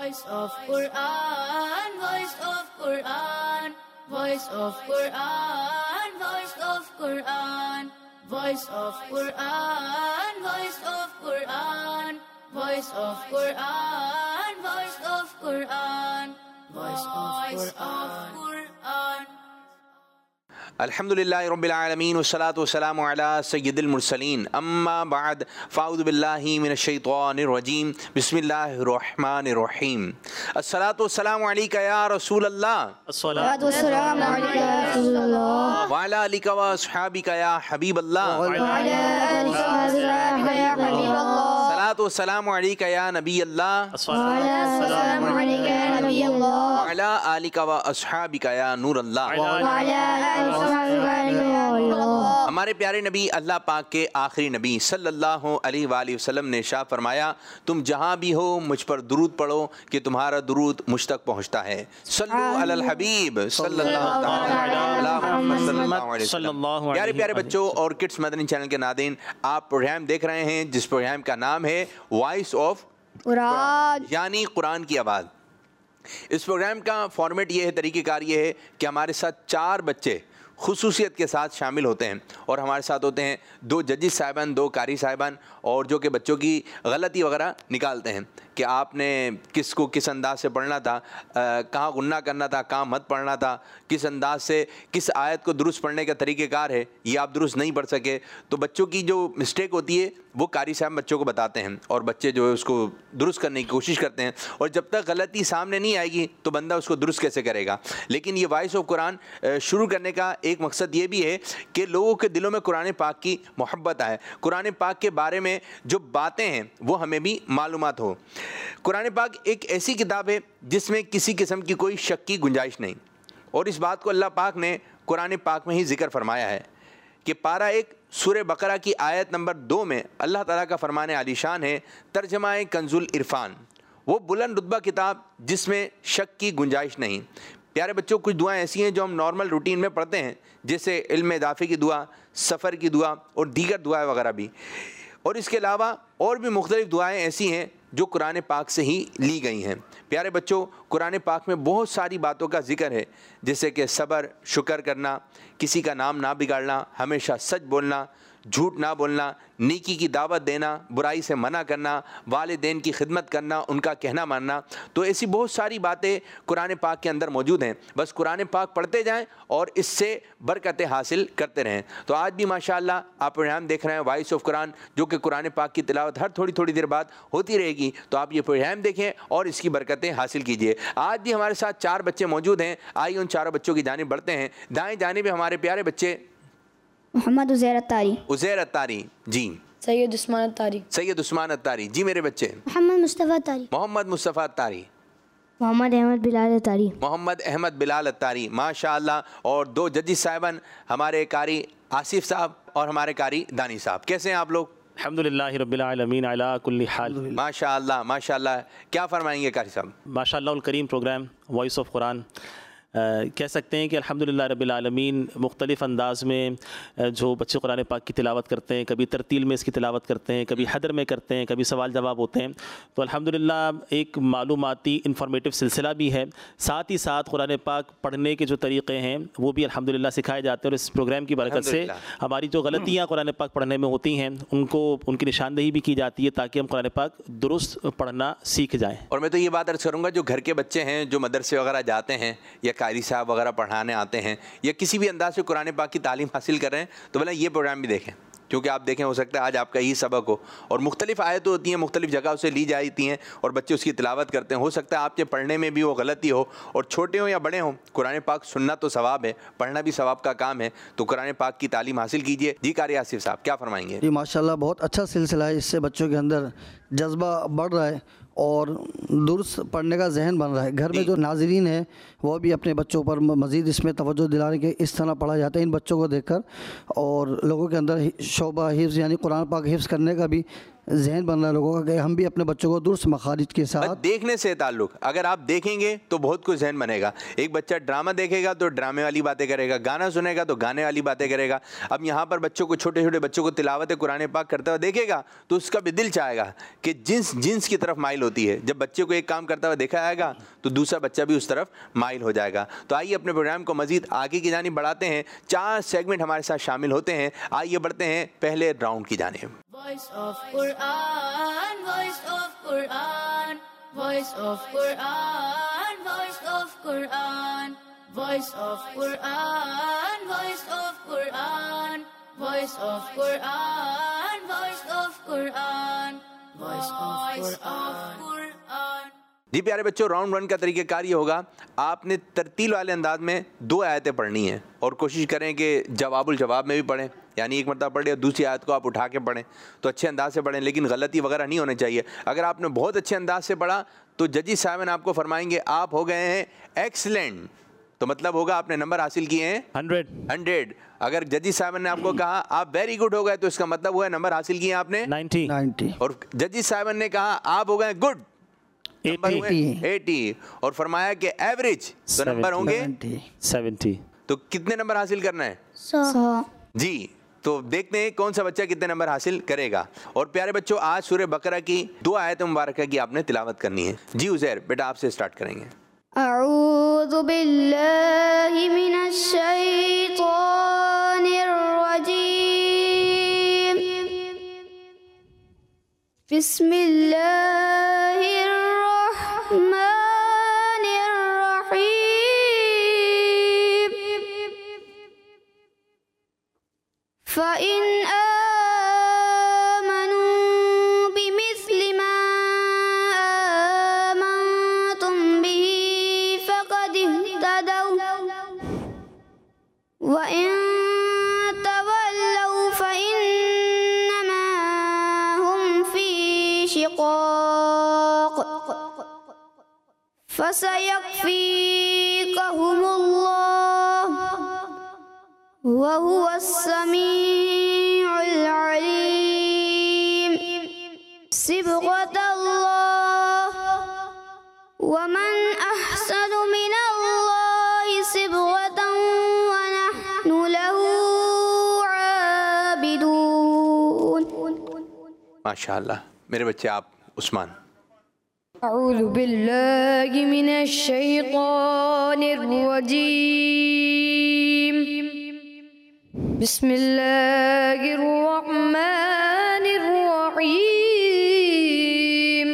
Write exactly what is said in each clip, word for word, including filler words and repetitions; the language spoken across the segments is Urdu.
Voice of Quran, Voice of Quran, Voice of Quran, Voice of Quran, Voice of Quran, Voice of Quran, Voice of Quran, Voice of Quran, Voice of Quran. الحمدللہ رب العالمین والصلاة والسلام علی سید المرسلین اما بعد فاعوذ باللہ من الشیطان الرجیم بسم اللہ الرحمن الرحیم الصلاة والسلام علیکہ یا رسول اللہ الصلاة والسلام علیکہ یا رسول اللہ وعلی آلکہ و اصحابکہ یا حبیب اللہ وعلی آلکہ و اصحابکہ یا حبیب اللہ الصلاة والسلام علیکہ یا نبی اللہ وعلی السلام علیکہ یا نبی اللہ وعلی آلکہ و اصحابکہ یا نور اللہ وعلی آلکہ ہمارے پیارے نبی اللہ پاک کے آخری نبی صلی اللہ علیہ وآلہ وسلم نے ارشاد فرمایا تم جہاں بھی ہو مجھ پر درود پڑھو کہ تمہارا درود مجھ تک پہنچتا ہے صلو علی الحبیب صلی اللہ علیہ وسلم۔ پیارے پیارے بچوں اور کڈس مدنی چینل کے ناظرین، آپ پروگرام دیکھ رہے ہیں جس پروگرام کا نام ہے وائس آف قرآن یعنی قرآن کی آواز۔ اس پروگرام کا فارمیٹ یہ ہے، طریقہ کار یہ ہے کہ ہمارے ساتھ چار بچے خصوصیت کے ساتھ شامل ہوتے ہیں اور ہمارے ساتھ ہوتے ہیں دو ججز صاحبان، دو قاری صاحبان، اور جو کہ بچوں کی غلطی وغیرہ نکالتے ہیں کہ آپ نے کس کو کس انداز سے پڑھنا تھا، کہاں غنہ کرنا تھا، کہاں مت پڑھنا تھا، کس انداز سے کس آیت کو درست پڑھنے کا طریقہ کار ہے، یہ آپ درست نہیں پڑھ سکے۔ تو بچوں کی جو مسٹیک ہوتی ہے وہ قاری صاحب بچوں کو بتاتے ہیں اور بچے جو ہے اس کو درست کرنے کی کوشش کرتے ہیں، اور جب تک غلطی سامنے نہیں آئے گی تو بندہ اس کو درست کیسے کرے گا۔ لیکن یہ وائس آف قرآن شروع کرنے کا ایک مقصد یہ بھی ہے کہ لوگوں کے دلوں میں قرآن پاک کی محبت آئے، قرآن پاک کے بارے میں جو باتیں ہیں وہ ہمیں بھی معلومات ہو۔ قرآن پاک ایک ایسی کتاب ہے جس میں کسی قسم کی کوئی شک کی گنجائش نہیں، اور اس بات کو اللہ پاک نے قرآن پاک میں ہی ذکر فرمایا ہے کہ پارہ ایک سورہ بقرہ کی آیت نمبر دو میں اللہ تعالیٰ کا فرمان عالی شان ہے، ترجمہ کنز العرفان، وہ بلند رتبہ کتاب جس میں شک کی گنجائش نہیں۔ پیارے بچوں، کچھ دعائیں ایسی ہیں جو ہم نارمل روٹین میں پڑھتے ہیں، جیسے علم اضافے کی دعا، سفر کی دعا اور دیگر دعائیں وغیرہ بھی، اور اس کے علاوہ اور بھی مختلف دعائیں ایسی ہیں جو قرآن پاک سے ہی لی گئی ہیں۔ پیارے بچوں، قرآن پاک میں بہت ساری باتوں کا ذکر ہے، جیسے کہ صبر، شکر کرنا، کسی کا نام نہ بگاڑنا، ہمیشہ سچ بولنا، جھوٹ نہ بولنا، نیکی کی دعوت دینا، برائی سے منع کرنا، والدین کی خدمت کرنا، ان کا کہنا ماننا۔ تو ایسی بہت ساری باتیں قرآن پاک کے اندر موجود ہیں، بس قرآن پاک پڑھتے جائیں اور اس سے برکتیں حاصل کرتے رہیں۔ تو آج بھی ماشاءاللہ آپ پروگرام دیکھ رہے ہیں وائس آف قرآن، جو کہ قرآن پاک کی تلاوت ہر تھوڑی تھوڑی دیر بعد ہوتی رہے گی، تو آپ یہ پروگرام دیکھیں اور اس کی برکتیں حاصل کیجیے۔ آج بھی ہمارے ساتھ چار بچے موجود ہیں، آئیے ان چاروں بچوں کی جانب بڑھتے ہیں۔ دائیں جانب ہمارے پیارے بچے محمد عزیر اتاری، عزیر اتاری جی، سید عثمان اتاری، سید عثمان اتاری جی میرے بچے، محمد مصطفیٰ اتاری، محمد مصطفیٰ اتاری، محمد احمد بلال اتاری، محمد احمد بلال اتاری ماشاءاللہ، اور دو ججز صاحبان، ہمارے قاری آصف صاحب اور ہمارے قاری دانی صاحب۔ کیسے ہیں آپ لوگ؟ الحمدللہ رب العالمین علی کل حال۔ ماشاءاللہ ماشاءاللہ، کیا فرمائیں گے قاری صاحب؟ ماشاءاللہ الکریم پروگرام وائس آف قرآن، کہہ سکتے ہیں کہ الحمدللہ رب العالمین مختلف انداز میں جو بچے قرآن پاک کی تلاوت کرتے ہیں، کبھی ترتیل میں اس کی تلاوت کرتے ہیں، کبھی حدر میں کرتے ہیں، کبھی سوال جواب ہوتے ہیں، تو الحمدللہ ایک معلوماتی انفارمیٹیو سلسلہ بھی ہے، ساتھ ہی ساتھ قرآن پاک پڑھنے کے جو طریقے ہیں وہ بھی الحمدللہ سکھائے جاتے ہیں، اور اس پروگرام کی برکت سے ہماری جو غلطیاں قرآن پاک پڑھنے میں ہوتی ہیں ان کو ان کی نشاندہی بھی کی جاتی ہے تاکہ ہم قرآن پاک درست پڑھنا سیکھ جائیں۔ اور میں تو یہ بات عرض کروں گا، جو گھر کے بچے ہیں جو مدرسے وغیرہ جاتے ہیں یا قاری صاحب وغیرہ پڑھانے آتے ہیں یا کسی بھی انداز سے قرآن پاک کی تعلیم حاصل کر رہے ہیں، تو بھلا یہ پروگرام بھی دیکھیں، کیونکہ آپ دیکھیں ہو سکتا ہے آج آپ کا یہی سبق ہو، اور مختلف آیتیں ہوتی ہیں، مختلف جگہوں سے لی جاتی ہیں اور بچے اس کی تلاوت کرتے ہیں، ہو سکتا ہے آپ کے پڑھنے میں بھی وہ غلطی ہو، اور چھوٹے ہوں یا بڑے ہوں قرآن پاک سننا تو ثواب ہے، پڑھنا بھی ثواب کا کام ہے، تو قرآن پاک کی تعلیم حاصل کیجئے۔ جی قاری آصف صاحب کیا فرمائیں گے؟ جی ماشاءاللہ بہت اچھا سلسلہ ہے، اس سے بچوں کے اندر جذبہ بڑھ رہا ہے اور درست پڑھنے کا ذہن بن رہا ہے۔ گھر میں جو ناظرین ہیں وہ بھی اپنے بچوں پر مزید اس میں توجہ دلانے کے اس طرح پڑھا جاتا ہے ان بچوں کو دیکھ کر، اور لوگوں کے اندر شعبہ حفظ یعنی قرآن پاک حفظ کرنے کا بھی ذہن بن رہا ہے لوگوں کا کہ ہم بھی اپنے بچوں کو درست مخارج کے ساتھ. دیکھنے سے تعلق، اگر آپ دیکھیں گے تو بہت کچھ ذہن بنے گا. ایک بچہ ڈرامہ دیکھے گا تو ڈرامے والی باتیں کرے گا، گانا سنے گا تو گانے والی باتیں کرے گا. اب یہاں پر بچوں کو، چھوٹے چھوٹے بچوں کو تلاوت قرآن پاک کرتا ہوا دیکھے گا تو اس کا بھی دل چاہے گا کہ جنس جنس کی طرف مائل ہوتی ہے. جب بچے کو ایک کام کرتا ہوا دیکھا جائے گا تو دوسرا بچہ بھی اس طرف مائل ہو جائے گا. تو آئیے اپنے پروگرام کو مزید آگے کی جانب بڑھاتے ہیں. چار سیگمنٹ ہمارے ساتھ شامل ہوتے ہیں. آئیے بڑھتے ہیں پہلے راؤنڈ کی جانب. Voice of Quran, voice of Quran, voice of Quran, voice of Quran, voice of Quran, voice of Quran, voice of Quran, voice of Quran, voice of Quran. جی پیارے بچوں، راؤنڈ ون کا طریقہ کار یہ ہوگا، آپ نے ترتیل والے انداز میں دو آیتیں پڑھنی ہیں اور کوشش کریں کہ جواب الجواب میں بھی پڑھیں. یعنی ایک مرتبہ پڑھ لیا، دوسری آیت کو آپ اٹھا کے پڑھیں تو اچھے انداز سے پڑھیں، لیکن غلطی وغیرہ نہیں ہونے چاہیے. اگر آپ نے بہت اچھے انداز سے پڑھا تو ججی صاحب آپ کو فرمائیں گے آپ ہو گئے ہیں ایکسلنٹ، تو مطلب ہوگا آپ نے نمبر حاصل کیے ہیں ہنڈریڈ ہنڈریڈ. اگر ججی صاحب نے آپ کو کہا آپ ویری گڈ ہو گئے تو اس کا مطلب ہوا ہے نمبر حاصل کیے آپ نے نائنٹی. نائنٹی. اور ججی صاحب نے کہا آپ ہو گئے گڈ، ایٹی. اور فرمایا کہ ایوریج تو نمبر ہوں گے سیونٹی. تو کتنے نمبر حاصل کرنا ہے؟ سو. جی تو دیکھتے ہیں کون سا بچہ کتنے نمبر حاصل کرے گا. اور پیارے بچوں، آج سورہ بقرہ کی دو آیت مبارکہ کی آپ نے تلاوت کرنی ہے. جی عزیر بیٹا آپ سے اسٹارٹ کریں گے. اعوذ باللہ من الشیطان الرجیم. بسم اللہ الرحمن الرحیم. فَإِنْ آمَنُوا بِمِثْلِ مَا آمَنْتُمْ بِهِ فَقَدِ اهْتَدَوْا وَإِنْ تَوَلَّوْا فَإِنَّمَا هُمْ فِي شِقَاقٍ فَسَيَكْفِيكَهُمُ اللَّهُ وَهُوَ السَّمِيعُ الْعَلِيمُ. صِبْغَةَ اللَّهِ وَمَنْ أَحْسَنُ مِنَ اللَّهِ صِبْغَةً وَنَحْنُ لَهُ عَابِدُونَ. ماشاءاللہ. میرے بچے آپ عثمان. اعوذ باللہ من الشیطان الرجیم. بسم اللہ الرحمن الرحیم.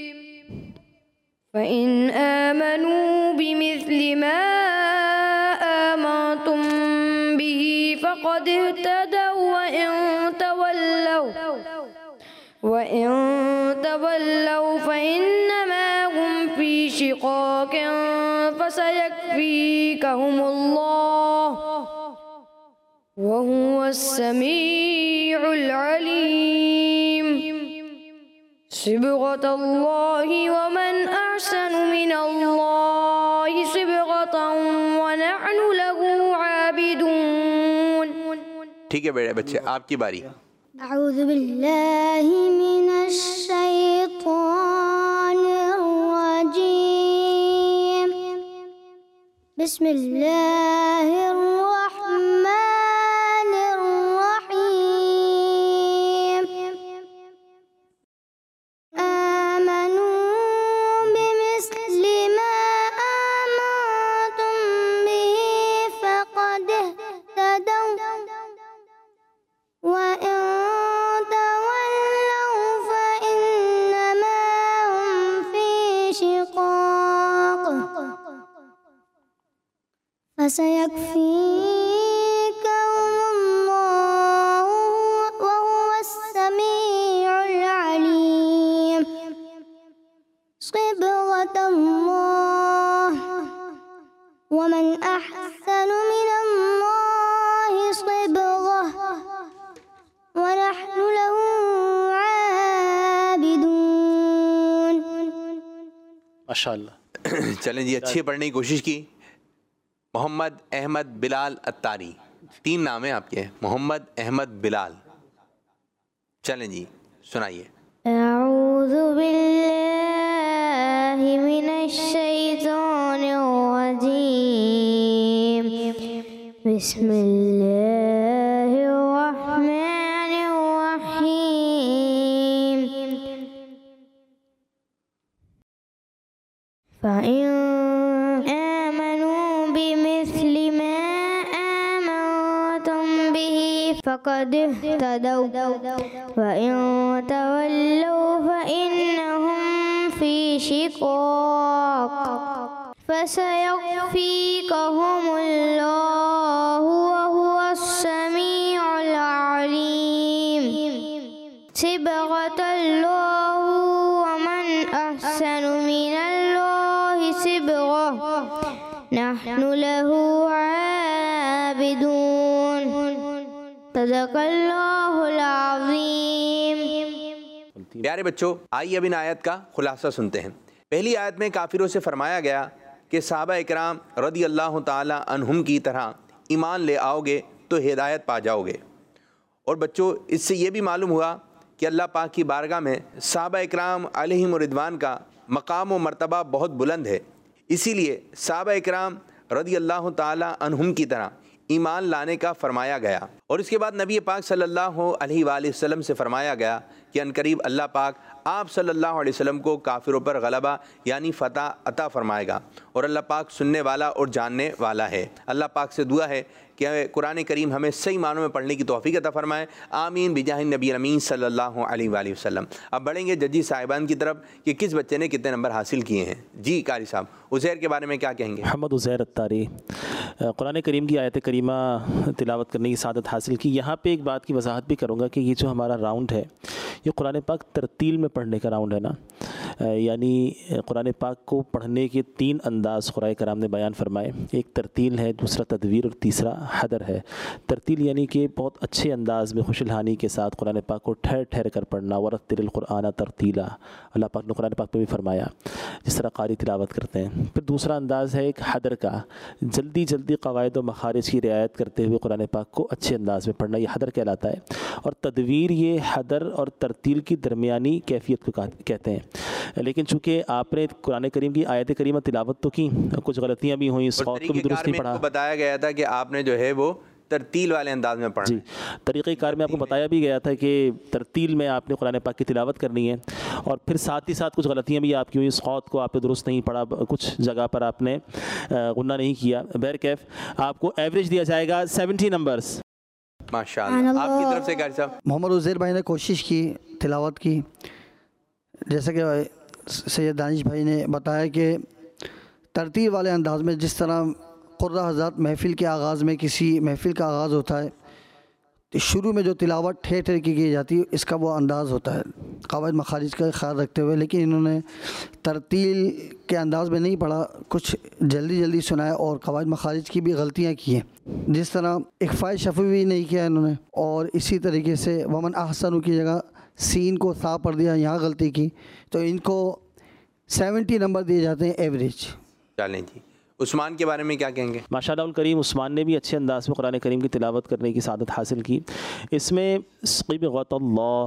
فَإِنْ آمَنُوا بِمِثْلِ مَا آمَنْتُمْ بِهِ فَقَدِ اهْتَدَوْا وَإِنْ تَوَلَّوْا وَإِنْ تَوَلَّوْا فَإِنَّمَا هُمْ فِي شِقَاقٍ فَسَيَكْفِيكَهُمُ اللَّهُ وَهُوَ السَّمِيعُ الْعَلِيمُ. صِبْغَةَ اللَّهِ وَمَنْ أَحْسَنُ مِنَ اللَّهِ صِبْغَةً وَنَحْنُ لَهُ عَابِدُونَ. ٹھیک ہے بیٹے بچے آپ کی باری. اعوذ باللہ من الشیطان الرجیم. بسم اللہ الرحمن الرحیم. آمنوا بمثل ما آمنتم به فقد اهتدوا وإن تولوا فإنما هم في شقاق فسيكفيكهم الله وهو السميع العليم. صبغة الله ومن أحسن من الله صبغة ونحن له عابدون. ماشاءاللہ. چلیں جی اچھی پڑھنے کی کوشش کی. محمد احمد بلال اتاری، تین نام ہیں آپ کے، محمد احمد بلال. چلیں جی سنائیے. أعوذ بالله من الشيطان الرجيم بسم الله الرحمن الرحيم فإن آمنوا بمثل ما آمنتم به فقد اهتدوا وإن تولوا فإنهم في شقاق فسيكفيكهم الله وهو السميع العليم صبغة الله ومن أحسن من الله صبغة نحن له عابدون صدق اللہ العظیم۔ پیارے بچوں، آئیے اب ان آیت کا خلاصہ سنتے ہیں۔ پہلی آیت میں کافروں سے فرمایا گیا کہ صحابہ اکرام رضی اللہ تعالی عنہم کی طرح ایمان لے آؤ گے تو ہدایت پا جاؤ گے۔ اور بچوں، اس سے یہ بھی معلوم ہوا کہ اللہ پاک کی بارگاہ میں صحابہ اکرام علیہم رضوان کا مقام و مرتبہ بہت بلند ہے، اسی لیے صحابہ اکرام رضی اللہ تعالی عنہم کی طرح ایمان لانے کا فرمایا گیا۔ اور اس کے بعد نبی پاک صلی اللہ علیہ وآلہ وسلم سے فرمایا گیا کہ عنقریب اللہ پاک آپ صلی اللہ علیہ وسلم کو کافروں پر غلبہ یعنی فتح عطا فرمائے گا، اور اللہ پاک سننے والا اور جاننے والا ہے۔ اللہ پاک سے دعا ہے کہ قرآن کریم ہمیں صحیح معنوں میں پڑھنے کی توفیق عطا فرمائے، آمین بجاہ نبی امین صلی اللہ علیہ وآلہ وسلم۔ اب بڑھیں گے ججی صاحبان کی طرف کہ کس بچے نے کتنے نمبر حاصل کیے ہیں۔ جی قاری صاحب، عزیر کے بارے میں کیا کہیں گے؟ محمد عزیر اتاری قرآن کریم کی آیت کریمہ تلاوت کرنے کی سعادت حاصل کی۔ یہاں پہ ایک بات کی وضاحت بھی کروں گا کہ یہ جو ہمارا راؤنڈ ہے یہ قرآن پاک ترتیل میں پڑھنے کا راؤنڈ ہے نا، یعنی قرآن پاک کو پڑھنے کے تین انداز قرآن کرام نے بیان فرمائے، ایک ترتیل ہے، دوسرا تدویر اور تیسرا حدر ہے۔ ترتیل یعنی کہ بہت اچھے انداز میں خوش الحانی کے ساتھ قرآن پاک کو ٹھہر ٹھہر کر پڑھنا، ورتل القرآن ترتیلا، اللہ پاک نے قرآن پاک پہ بھی فرمایا جس طرح قاری تلاوت کرتے ہیں۔ پھر دوسرا انداز ہے ایک حدر کا، جلدی جلدی قواعد و مخارج کی رعایت کرتے ہوئے قرآن پاک کو اچھے انداز میں پڑھنا، یہ حدر کہلاتا ہے۔ اور تدویر یہ حدر اور ترتیل کی درمیانی کیفیت کو کہتے ہیں۔ لیکن چونکہ آپ نے قرآن کریم کی آیت کریمہ تلاوت تو کی، کچھ غلطیاں بھی ہوئیں، صوت کو بھی درست نہیں پڑھا۔ بتایا گیا تھا کہ آپ نے جو ہے وہ ترتیل والے انداز میں پڑھنا۔ جی، طریقہ کار میں آپ کو بتایا بھی گیا تھا کہ ترتیل میں آپ نے قرآن پاک کی تلاوت کرنی ہے، اور پھر ساتھ ہی ساتھ کچھ غلطیاں بھی آپ کی ہوئی، صوت کو آپ نے درست نہیں پڑھا، کچھ جگہ پر آپ نے غنہ نہیں کیا۔ بہرکیف آپ کو ایوریج دیا جائے گا سیونٹی نمبرز۔ ماشاءاللہ، آپ کی طرف سے قاری صاحب؟ محمد عزیر بھائی نے کوشش کی تلاوت کی، جیسا کہ سید دانش بھائی نے بتایا کہ ترتیل والے انداز میں، جس طرح قرہ حضرات محفل کے آغاز میں کسی محفل کا آغاز ہوتا ہے تو شروع میں جو تلاوت ٹھہر ٹھہر کی کی جاتی ہے اس کا وہ انداز ہوتا ہے قواعد مخارج کا خیال رکھتے ہوئے، لیکن انہوں نے ترتیل کے انداز میں نہیں پڑھا، کچھ جلدی جلدی سنایا اور قواعد مخارج کی بھی غلطیاں کی ہیں، جس طرح اخفاء شفوی بھی نہیں کیا انہوں نے، اور اسی طریقے سے ومن احسن کی جگہ سین کو صاف پڑھ دیا، یہاں غلطی کی، تو ان کو سیونٹی نمبر دیے جاتے ہیں ایوریج۔ چلیں جی، عثمان کے بارے میں کیا کہیں گے؟ ماشاء اللہ الکریم، عثمان نے بھی اچھے انداز میں قرآن کریم کی تلاوت کرنے کی سعادت حاصل کی۔ اس میں صبغۃ اللہ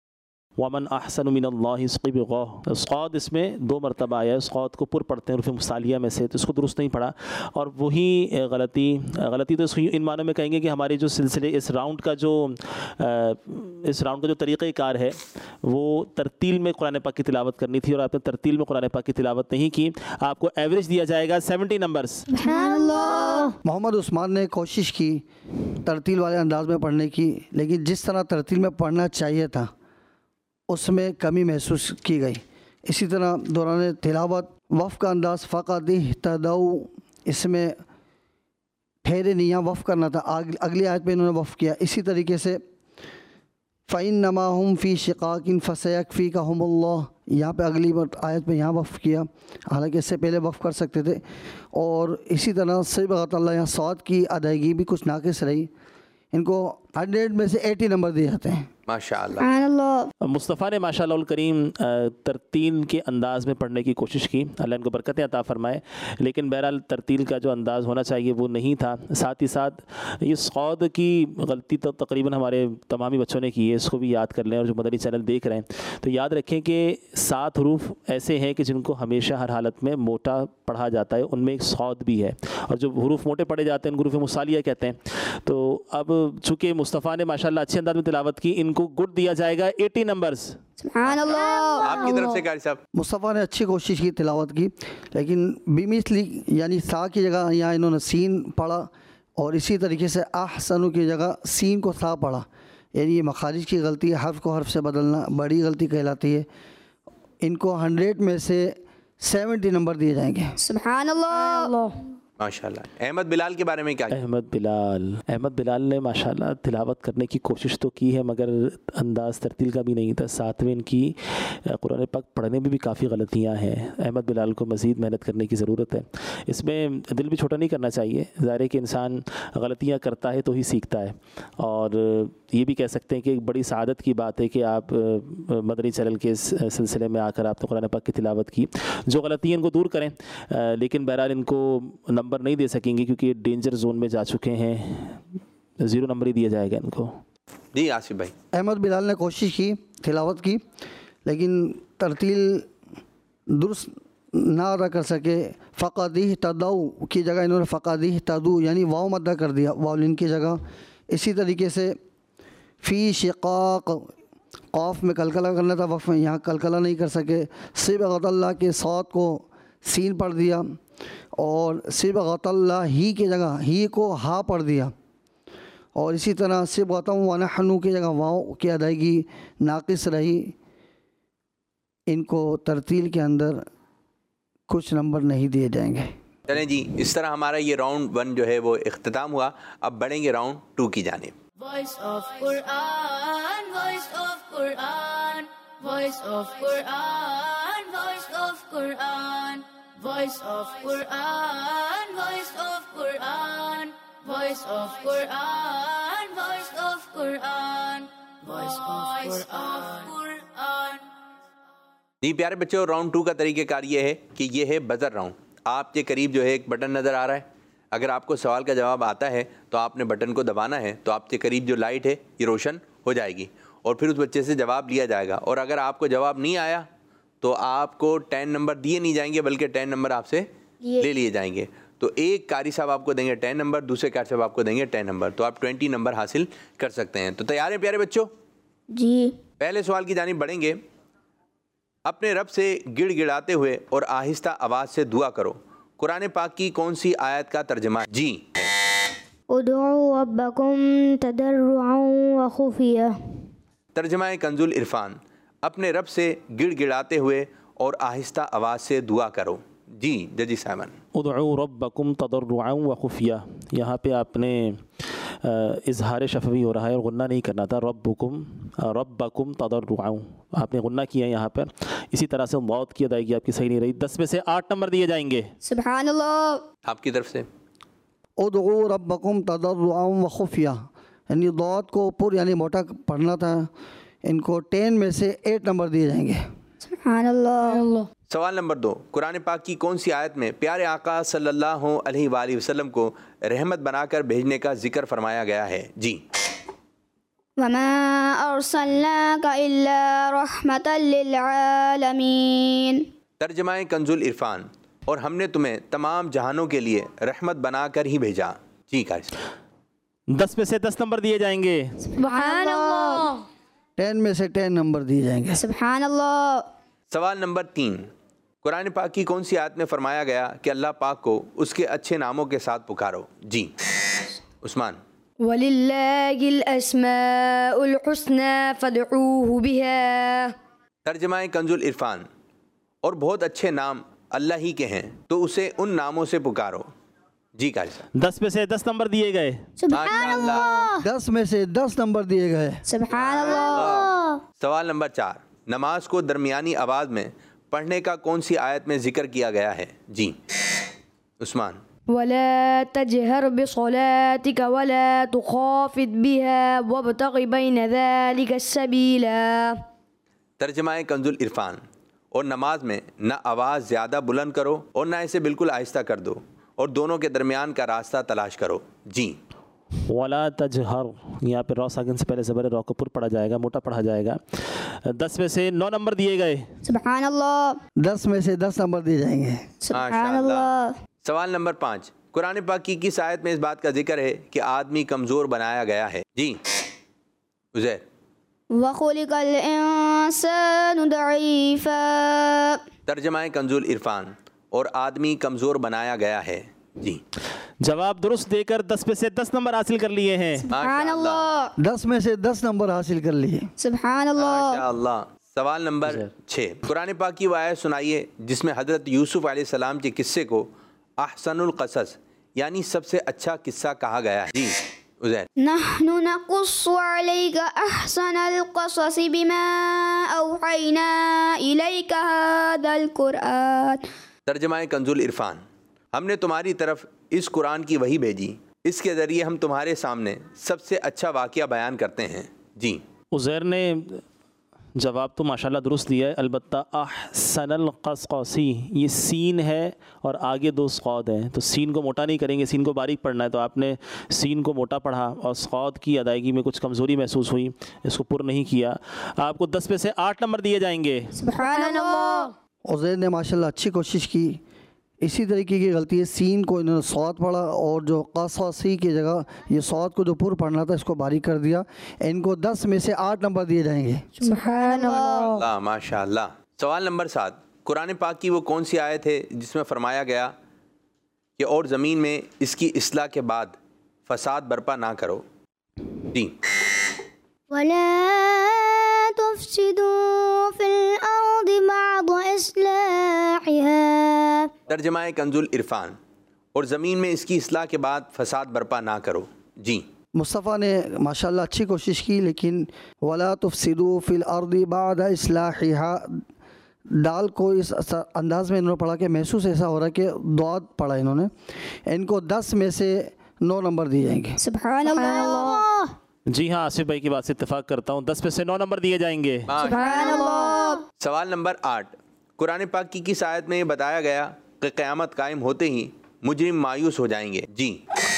ومن احسن من اللہ صبغہ، صاد اس میں دو مرتبہ آیا ہے، صاد کو پر پڑھتے ہیں حروف مصالیہ میں سے، تو اس کو درست نہیں پڑھا، اور وہی غلطی غلطی تو اس ان معنوں میں کہیں گے کہ ہمارے جو سلسلے اس راؤنڈ کا جو اس راؤنڈ کا جو طریقہ کار ہے وہ ترتیل میں قرآن پاک کی تلاوت کرنی تھی، اور آپ نے ترتیل میں قرآن پاک کی تلاوت نہیں کی، آپ کو ایوریج دیا جائے گا سیونٹی نمبرز۔ محمد عثمان نے کوشش کی ترتیل والے انداز میں پڑھنے کی، لیکن جس طرح ترتیل میں پڑھنا چاہیے تھا اس میں کمی محسوس کی گئی۔ اسی طرح دوران تلاوت وقف کا انداز فقط اہتدوا، اس میں ٹھہرے نہیں، یہاں وقف کرنا تھا، اگلی آیت پہ انہوں نے وقف کیا۔ اسی طریقے سے فَإِنَّمَا هُمْ فِي شِقَاقٍ فَسَيَكْفِيكَهُمُ اللَّهُ، یہاں پہ اگلی آیت پہ یہاں وقف کیا، حالانکہ اس سے پہلے وقف کر سکتے تھے۔ اور اسی طرح صبغۃ اللہ، یہاں صاد کی ادائیگی بھی کچھ ناقص رہی، ان کو ہنڈریڈ میں سے ایٹی نمبر دیے جاتے ہیں۔ ماشاء اللہ. سبحان اللہ. مصطفیٰ نے ماشاء اللہ الکریم ترتیل کے انداز میں پڑھنے کی کوشش کی, اللہ ان کو برکتیں عطا فرمائے, لیکن بہرحال ترتیل کا جو انداز ہونا چاہیے وہ نہیں تھا. ساتھ ہی ساتھ یہ صاد کی غلطی تو تقریباً ہمارے تمامی بچوں نے کی ہے, اس کو بھی یاد کر لیں. اور جو مدنی چینل دیکھ رہے ہیں تو یاد رکھیں کہ سات حروف ایسے ہیں کہ جن کو ہمیشہ ہر حالت میں موٹا پڑھا جاتا ہے, ان میں ایک صاد بھی ہے, اور جو حروف موٹے پڑھے جاتے ہیں ان کو حروف مصالیہ کہتے ہیں. تو اب چونکہ مصطفیٰ نے ماشاء اللہ اچھے انداز میں تلاوت کی, ان کو گڈ دیا جائے گا ایٹی نمبرز. سبحان اللہ. آپ کی طرف سے قاری صاحب. مصطفیٰ نے اچھی کوشش کی تلاوت کی, لیکن بیمثلی یعنی سا کی جگہ یہاں انہوں نے سین پڑھا, اور اسی طریقے سے احسنو کی جگہ سین کو سا پڑھا. یعنی یہ مخارج کی غلطی ہے, حرف کو حرف سے بدلنا بڑی غلطی کہلاتی ہے. ان کو ہنڈریڈ میں سے سیونٹی نمبر دیے جائیں گے. سبحان اللہ. ماشاء اللہ. احمد بلال کے بارے میں کیا؟ احمد بلال احمد بلال نے ماشاء اللہ تلاوت کرنے کی کوشش تو کی ہے, مگر انداز ترتیل کا بھی نہیں تھا. ساتھ میں ان کی قرآن پاک پڑھنے میں بھی کافی غلطیاں ہیں. احمد بلال کو مزید محنت کرنے کی ضرورت ہے. اس میں دل بھی چھوٹا نہیں کرنا چاہیے. ظاہر ہے کہ انسان غلطیاں کرتا ہے تو ہی سیکھتا ہے, اور یہ بھی کہہ سکتے ہیں کہ ایک بڑی سعادت کی بات ہے کہ آپ مدنی چینل کے سلسلے میں آ کر آپ نے قرآن پاک کی تلاوت کی. جو غلطیاں ان کو دور کریں, لیکن بہرحال ان کو نمبر نہیں دے سکیں گے کیونکہ ڈینجر زون میں جا چکے ہیں. زیرو نمبر ہی دیا جائے گا ان کو. جی آصف بھائی. احمد بلال نے کوشش کی تلاوت کی, لیکن ترتیل درست نہ ادا کر سکے. فقدی تدو کی جگہ انہوں نے فقدی تدو یعنی واو مدہ کر دیا واولین کی جگہ. اسی طریقے سے فی شقاق قاف میں کلکلہ کرنا تھا وقف میں, یہاں کلکلہ نہیں کر سکے. صبغۃ اللہ کے صاد کو سین پڑھ دیا, اور صبغۃ اللہ ہی کی جگہ ہی کو ہا پڑھ دیا. اور اسی طرح صبغۃ و نحن کی جگہ واو کی ادائیگی ناقص رہی. ان کو ترتیل کے اندر کچھ نمبر نہیں دیے جائیں گے. چلیں جی, اس طرح ہمارا یہ راؤنڈ ون جو ہے وہ اختتام ہوا. اب بڑھیں گے راؤنڈ ٹو کی جانب. Voice of Quran, voice of Quran, voice of Quran, voice of Quran, voice of Quran, voice of Quran, voice of Quran, voice of Quran, voice of Quran. جی پیارے بچوں, راؤنڈ ٹو کا طریقہ کار یہ ہے کہ یہ ہے بزر راؤنڈ. آپ کے قریب جو ہے ایک بٹن نظر آ رہا ہے. اگر آپ کو سوال کا جواب آتا ہے تو آپ نے بٹن کو دبانا ہے, تو آپ کے قریب جو لائٹ ہے یہ روشن ہو جائے گی, اور پھر اس بچے سے جواب لیا جائے گا. اور اگر آپ کو جواب نہیں آیا تو آپ کو ٹین نمبر دیے نہیں جائیں گے, بلکہ ٹین نمبر آپ سے لے لیے جائیں گے. تو ایک قاری صاحب آپ کو دیں گے ٹین نمبر, دوسرے قاری صاحب آپ کو دیں گے ٹین نمبر, تو آپ ٹوینٹی نمبر حاصل کر سکتے ہیں. تو تیار ہیں پیارے بچوں؟ جی. پہلے سوال کی جانب بڑھیں گے. اپنے رب سے گڑ گڑاتے ہوئے اور آہستہ آواز سے دعا کرو. قرآن پاک کی کون سی آیت کا ترجمہ؟ جی. ادعوا ربکم تضرعا وخفیہ. ترجمہ کنز العرفان. اپنے رب سے گڑ گڑاتے ہوئے اور آہستہ آواز سے دعا کرو. جی ججی صاحبان. ادعوا ربکم تضرعا وخفیہ, یہاں پہ آپ نے اظہار شفوی ہو رہا ہے اور غنہ نہیں کرنا تھا. ربکم ربکم تضرعا آپ نے غنہ کیا ہے یہاں پر. اسی طرح سے ضاد کی ادائیگی آپ کی صحیح نہیں رہی. دس میں سے آٹھ نمبر دیے جائیں گے. سبحان اللہ. آپ کی طرف سے ادعوا ربکم تضرعا وخفیہ, یعنی ضاد کو پر یعنی موٹا پڑھنا تھا. ان کو ٹین میں سے ایٹ نمبر دیے جائیں گے. سبحان اللہ. سوال نمبر دو. قرآن پاک کی کون سی آیت میں پیارے آقا صلی اللہ علیہ وآلہ وسلم کو رحمت بنا کر بھیجنے کا ذکر فرمایا گیا ہے؟ جی. وما ارسلناک الا رحمتا للعالمین. ترجمہ کنز العرفان. اور ہم نے تمہیں تمام جہانوں کے لیے رحمت بنا کر ہی بھیجا. جی قاری. دس میں سے دس نمبر دیے جائیں گے. سبحان اللہ. ٹین میں سے ٹین نمبر دیے جائیں گے. سبحان اللہ. سوال نمبر تین. قرآن پاک کی کون سی آیت میں فرمایا گیا کہ اللہ پاک کو اس کے اچھے ناموں کے ساتھ پکارو؟ جی عثمان. وَلِلَّهِ الْأَسْمَاءُ الْحُسْنَى فَادْعُوهُ بِهَا. ترجمہ کنز العرفان. اور بہت اچھے نام اللہ ہی کے ہیں تو اسے ان ناموں سے پکارو. جی قاری صاحب. دس میں سے دس نمبر دیے گئے. سبحان اللہ. دس میں سے دس نمبر دیے گئے. سبحان اللہ. سوال نمبر چار. نماز کو درمیانی آواز میں پڑھنے کا کون سی آیت میں ذکر کیا گیا ہے؟ جی عثمان. ولا تجهر بصلاتك ولا تخافت بها وابتغ بين ذلك السبيلا. ترجمہ کنز العرفان، اور نماز میں نہ آواز زیادہ بلند کرو اور نہ اسے بالکل آہستہ کر دو، اور دونوں کے درمیان کا راستہ تلاش کرو. جی ولا تجہر، یہاں پہ رو ساکن سے پہلے زبر رو کو پر پڑھا جائے گا، موٹا پڑھا جائے گا. دس میں سے نو نمبر دیے گئے. سبحان اللہ. دس میں سے دس نمبر دیے جائیں گے. سبحان اللہ. سوال نمبر پانچ، قرآن پاک کی کس آیت میں اس بات کا ذکر ہے کہ آدمی کمزور بنایا گیا ہے؟ جی عزیر. وَخُلِقَ الْإِنسَانُ ضَعِيفًا. ترجمہ کنز العرفان، اور آدمی کمزور بنایا گیا ہے. جی جواب درست دے کر دس میں سے دس نمبر حاصل کر لیے ہیں. سبحان اللہ. دس میں سے دس نمبر حاصل کر لیے. سبحان اللہ. ماشاء اللہ. سوال نمبر چھ، قرآن پاک کی وہ آیت سنائیے جس میں حضرت یوسف علیہ السلام کے قصے کو احسن القصص یعنی سب سے اچھا قصہ کہا گیا ہے. جی عزیر. نحن نقص عليك أحسن القصص بما أوحينا إليك هذا القرآن. ترجمہ کنز العرفان، ہم نے تمہاری طرف اس قرآن کی وحی بھیجی، اس کے ذریعے ہم تمہارے سامنے سب سے اچھا واقعہ بیان کرتے ہیں. جی عزیر نے جواب تو ماشاءاللہ درست دیا ہے، البتہ احسن القصص یہ سین ہے اور آگے دو صاد ہیں، تو سین کو موٹا نہیں کریں گے، سین کو باریک پڑھنا ہے، تو آپ نے سین کو موٹا پڑھا اور صاد کی ادائیگی میں کچھ کمزوری محسوس ہوئی، اس کو پر نہیں کیا. آپ کو دس میں سے آٹھ نمبر دیے جائیں گے. سبحان اللہ. عزیر نے ماشاءاللہ اچھی کوشش کی. اسی طریقے کی غلطی ہے، سین کو انہوں نے صاد پڑھا اور جو قصصی کی جگہ یہ صاد کو جو پر پڑھنا تھا اس کو باریک کر دیا. ان کو دس میں سے آٹھ نمبر دیے جائیں گے. سبحان اللہ. اللہ ماشاء اللہ. سوال نمبر سات، قرآن پاک کی وہ کون سی آیت ہے جس میں فرمایا گیا کہ اور زمین میں اس کی اصلاح کے بعد فساد برپا نہ کرو؟ جی ولا تفسدوا في الأرض بعد إصلاحها. ترجمہ کنز العرفان، اور زمین میں اس کی اصلاح کے بعد فساد برپا نہ کرو. جی مصطفیٰ نے ماشاءاللہ اچھی کوشش کی، لیکن ولا تفسدوا فی الارض بعد اصلاحها دال کو اس انداز میں انہوں نے پڑھا کہ محسوس ایسا ہو رہا ہے کہ دعات پڑھا انہوں نے. ان کو دس میں سے نو نمبر دیے جائیں گے. سبحان اللہ. جی ہاں، آصف بھائی کی بات سے اتفاق کرتا ہوں، دس میں سے نو نمبر دیے جائیں گے. سبحان اللہ. سوال نمبر آٹھ، قرآن پاک کی کس آیت میں یہ بتایا گیا کہ قیامت قائم ہوتے ہی مجرم مایوس ہو جائیں گے؟ جی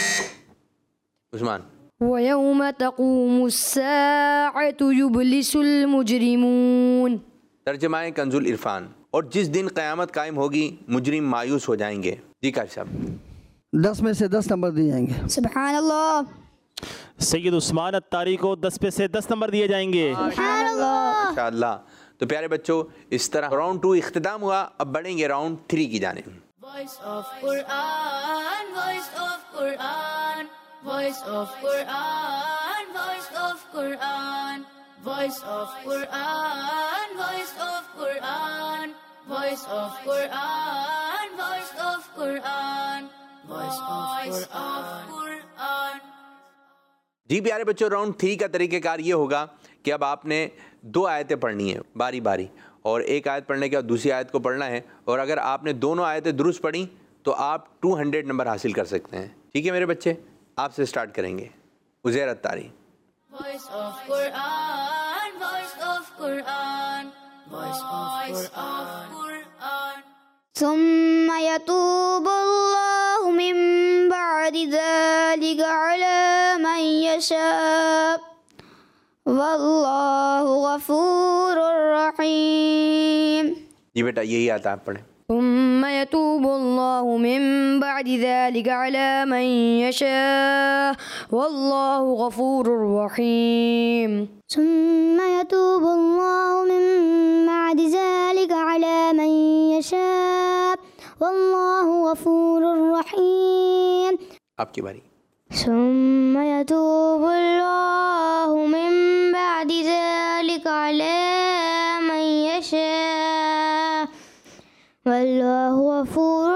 عثمان. وَيَوْمَ تَقُومُ السَّاعَةُ يُبْلِسُ الْمُجْرِمُونَ. ترجمہ کنز العرفان، اور جس دن قیامت قائم ہوگی مجرم مایوس ہو جائیں گے. جی کاشف صاحب. دس میں سے دس نمبر دیے جائیں گے. سبحان اللہ. سید عثمان الطاری کو دس میں سے دس نمبر دیے جائیں گے. سبحان اللہ. ماشاء اللہ. تو پیارے بچوں، اس طرح راؤنڈ ٹو اختتام ہوا. اب بڑھیں گے راؤنڈ تھری کی جانب. Voice of Quran, voice of Quran, voice of Quran, voice of Quran, voice of Quran, voice of Quran, voice of Quran, voice of Quran, voice of Quran. جی پیارے بچوں، راؤنڈ تھری کا طریقہ کار یہ ہوگا کہ اب آپ نے دو آیتیں پڑھنی ہیں باری باری، اور ایک آیت پڑھنے کے بعد دوسری آیت کو پڑھنا ہے، اور اگر آپ نے دونوں آیتیں درست پڑھیں تو آپ ٹو ہنڈریڈ نمبر حاصل کر سکتے ہیں. ٹھیک ہے میرے بچے، آپ سے سٹارٹ کریں گے. Uzair الطاری. Voice of Quran, voice of Quran, voice of Quran. ثم يتوب الله من بعد ذلك على من يشاء والله غفور رحيم. جی بیٹا یہی آتا آپ پڑھیں. ثم يتوب الله من بعد ذلك على من يشاء والله غفور رحيم. ثم يتوب الله من بعد ذلك على من يشاء والله غفور رحيم. آپ کی باری. ثم يتوب الله من بعد ذلك على من يشاء والله غفور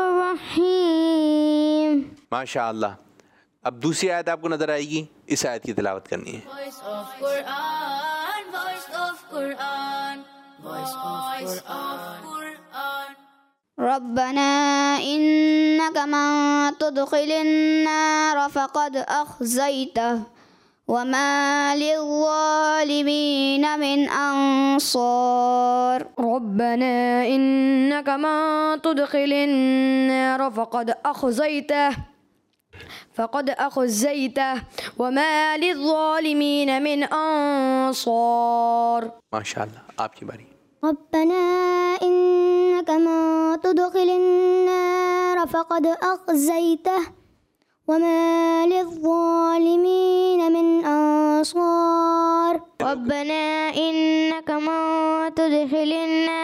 رحيم. ماشاء اللہ. اب دوسری آیت آپ کو نظر آئے گی، اس آیت کی تلاوت کرنی ہے. Voice of Quran, voice of Quran, voice of Quran. ربنا إنك من تدخل النار فقد أخزيته وما للظالمين من أنصار. ربنا إنك من تدخل النار فقد أخزيته فقد أخزيته وما للظالمين من أنصار. ماشاء اللہ. آپ کی باری. ربنا إنك من تدخل النار فقد أخزيته وما للظالمين من أنصار. ربنا إنك من تدخل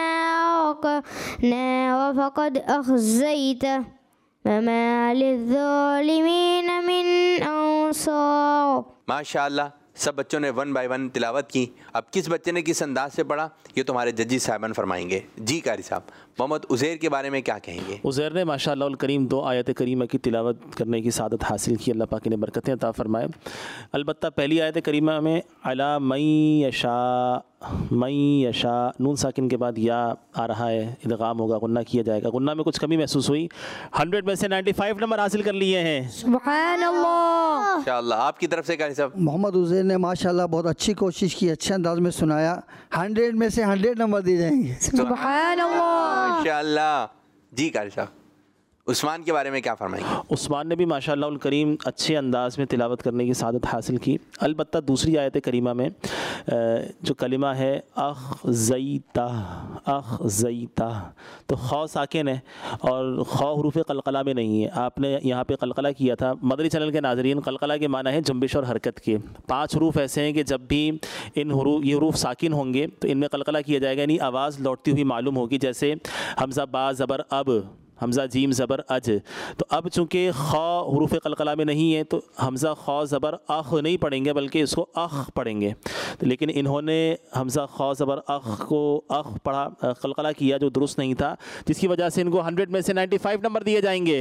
النار فقد أخزيته وما للظالمین من انصار. ماشاء اللہ. سب بچوں نے ون بائی ون تلاوت کی. اب کس بچے نے کس انداز سے پڑھا یہ تمہارے ججی صاحبان فرمائیں گے. جی قاری صاحب, محمد عزیر کے بارے میں کیا کہیں گے؟ عزیر نے ماشاء اللہ الکریم دو آیت کریمہ کی تلاوت کرنے کی سعادت حاصل کی. اللہ پاک نے برکتیں عطا فرمائے. البتہ پہلی آیت کریمہ میں علی من یشاء من یشاء نون ساکن کے بعد یا آ رہا ہے, ادغام ہوگا, غنہ کیا جائے گا. غنہ میں کچھ کمی محسوس ہوئی. ہنڈریڈ میں سے نائنٹی فائیو نمبر حاصل کر لیے ہیں. سبحان اللہ. ماشاء اللہ. آپ کی طرف سے قاری صاحب. محمد عزیر نے ماشاءاللہ بہت اچھی کوشش کی, اچھے انداز میں سنایا. ہنڈریڈ میں سے ہنڈریڈ نمبر دیے جائیں گے. سبحان اللہ. ماشاء اللہ. جی قاری صاحب, عثمان کے بارے میں کیا فرمائیں گے؟ عثمان نے بھی ماشاء اللہ الکریم اچھے انداز میں تلاوت کرنے کی سعادت حاصل کی. البتہ دوسری آیت کریمہ میں جو کلمہ ہے اخزیتہ اخزیتہ, تو خو ساکن ہے اور خو حروف قلقلہ میں نہیں ہے. آپ نے یہاں پہ قلقلہ کیا تھا. مدری چینل کے ناظرین, قلقلہ کے معنی ہے جنبش اور حرکت کے. پانچ حروف ایسے ہیں کہ جب بھی ان حروف یہ حروف ساکن ہوں گے تو ان میں قلقلہ کیا جائے گا, یعنی آواز لوٹتی ہوئی معلوم ہوگی. جیسے حمزہ با زبر اب, حمزہ جیم زبر اج. تو اب چونکہ خا حروف قلقلہ میں نہیں ہے تو حمزہ خا زبر اخ نہیں پڑھیں گے بلکہ اس کو اخ پڑھیں گے. لیکن انہوں نے حمزہ خا زبر اخ کو اخ پڑھا, قلقلہ کیا, جو درست نہیں تھا, جس کی وجہ سے ان کو ہنڈریڈ میں سے نائنٹی فائیو نمبر دیے جائیں گے.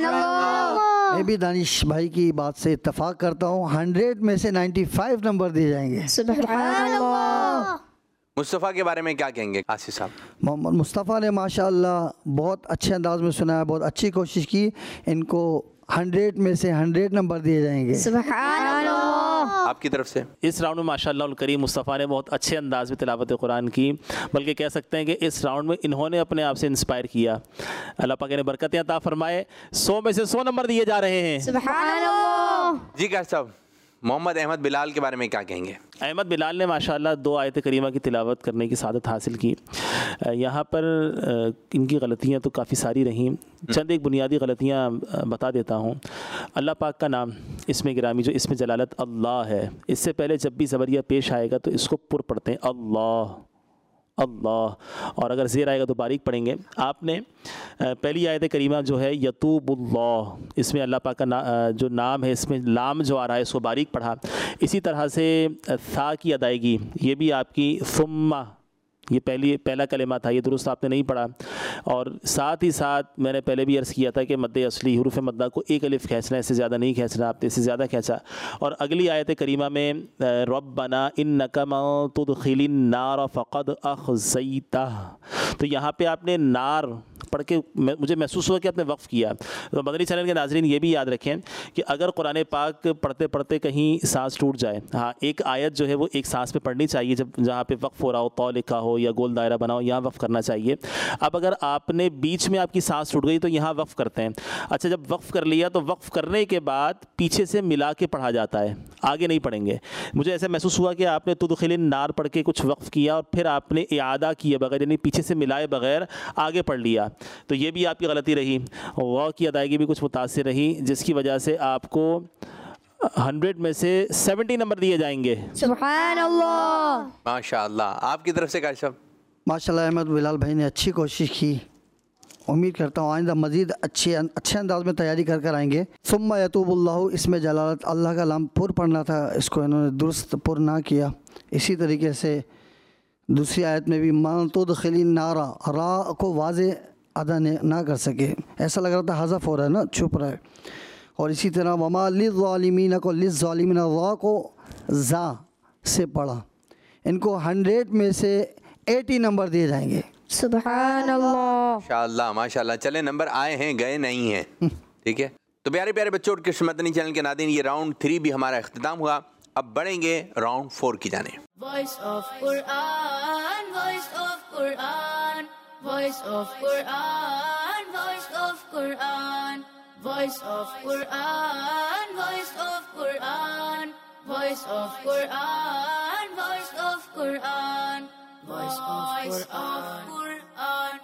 میں بھی دانش بھائی کی بات سے اتفاق کرتا ہوں, ہنڈریڈ میں سے نائنٹی فائیو نمبر دیے جائیں گے. سبحان اللہ. مصطفیٰ کے بارے میں کیا کہیں گے آصف صاحب؟ محمد مصطفیٰ نے ماشاءاللہ بہت اچھے انداز میں سنایا, بہت اچھی کوشش کی. ان کو ہنڈریڈ میں سے ہنڈریڈ نمبر دیے جائیں گے. سبحان اللہ. آپ کی طرف سے اس راؤنڈ میں ماشاء اللہ الکریم مصطفیٰ نے بہت اچھے انداز میں تلاوت قرآن کی, بلکہ کہہ سکتے ہیں کہ اس راؤنڈ میں انہوں نے اپنے آپ سے انسپائر کیا. اللہ پاک نے برکتیں عطا فرمائے. سو میں سے سو نمبر دیے جا رہے ہیں. سبحان اللہ. جی قاری صاحب, محمد احمد بلال کے بارے میں کیا کہیں گے؟ احمد بلال نے ماشاءاللہ دو آیت کریمہ کی تلاوت کرنے کی سعادت حاصل کی. یہاں پر ان کی غلطیاں تو کافی ساری رہیں. چند ایک بنیادی غلطیاں بتا دیتا ہوں. اللہ پاک کا نام اس میں گرامی جو اس میں جلالت اللہ ہے, اس سے پہلے جب بھی زبریہ پیش آئے گا تو اس کو پر پڑھتے ہیں اللہ اللہ, اور اگر زیر آئے گا تو باریک پڑھیں گے. آپ نے پہلی آیت کریمہ جو ہے یتوب اللہ, اس میں اللہ پاک کا جو نام ہے اس میں لام جو آ رہا ہے اس کو باریک پڑھا. اسی طرح سے ثا کی ادائیگی, یہ بھی آپ کی ثم, یہ پہلی پہلا کلمہ تھا, یہ درست آپ نے نہیں پڑھا. اور ساتھ ہی ساتھ میں نے پہلے بھی عرض کیا تھا کہ مد اصلی حروف مدہ کو ایک الف کھینچنا ہے, اس سے زیادہ نہیں کھینچنا, آپ نے اس سے زیادہ کھینچا. اور اگلی آیت کریمہ میں ربنا انک من تدخل النار فقد اخزیتہ, تو یہاں پہ آپ نے نار پڑھ کے مجھے محسوس ہوا کہ آپ نے وقف کیا. تو مدنی چینل کے ناظرین یہ بھی یاد رکھیں کہ اگر قرآن پاک پڑھتے پڑھتے کہیں سانس ٹوٹ جائے, ہاں ایک آیت جو ہے وہ ایک سانس پہ پڑھنی چاہیے, جب جہاں پہ وقف ہو رہا ہو, تو لکھا ہو یا گول دائرہ بنا ہو, یہاں وقف کرنا چاہیے. اب اگر آپ نے بیچ میں آپ کی سانس ٹوٹ گئی تو یہاں وقف کرتے ہیں. اچھا, جب وقف کر لیا تو وقف کرنے کے بعد پیچھے سے ملا کے پڑھا جاتا ہے, آگے نہیں پڑھیں گے. مجھے ایسا محسوس ہوا کہ آپ نے تدخل النار پڑھ کے کچھ وقف کیا اور پھر آپ نے اعادہ کیے بغیر, یعنی پیچھے سے ملائے بغیر آگے پڑھ لیا. تو یہ بھی آپ کی غلطی رہی. واو کی ادائیگی بھی کچھ متاثر رہی, جس کی وجہ سے آپ کو ہنڈریڈ میں سے سیونٹی نمبر دیے جائیں گے. سبحان اللہ. ماشاء اللہ. آپ کی طرف سے قاری صاحب؟ ماشاءاللہ احمد بلال بھائی نے اچھی کوشش کی. امید کرتا ہوں آئندہ مزید اچھے اچھے انداز میں تیاری کر کر آئیں گے. ثم یتوب اللہ, اس میں جلالت اللہ کا لام پر پڑھنا تھا, اس کو انہوں نے درست پر نہ کیا. اسی طریقے سے دوسری آیت میں بھی من تدخل النار, را کو واضح ادا نہ کر سکے, ایسا لگ رہا تھا حذف ہو رہا ہے نا, چھپ رہا ہے. اور اسی طرح وما للظالمین کو للظالمین را کو زا سے پڑھا. ان کو ہنڈریڈ میں سے ایٹی نمبر دیے جائیں گے. सुभान अल्लाह। माशाल्लाह माशाल्लाह। चले, नंबर आए हैं, गए नहीं हैं। ठीक है, तो प्यारे प्यारे बच्चों और कृष्ण मदनी चैनल के नाज़रीन, ये राउंड थ्री भी हमारा इख्तिताम हुआ। अब बढ़ेंगे राउंड फोर की जाने। Voice of Quran, voice of Quran, voice of Quran, voice of Quran, voice of Quran, voice of Quran, voice of Quran, voice of Quran, voice of Quran.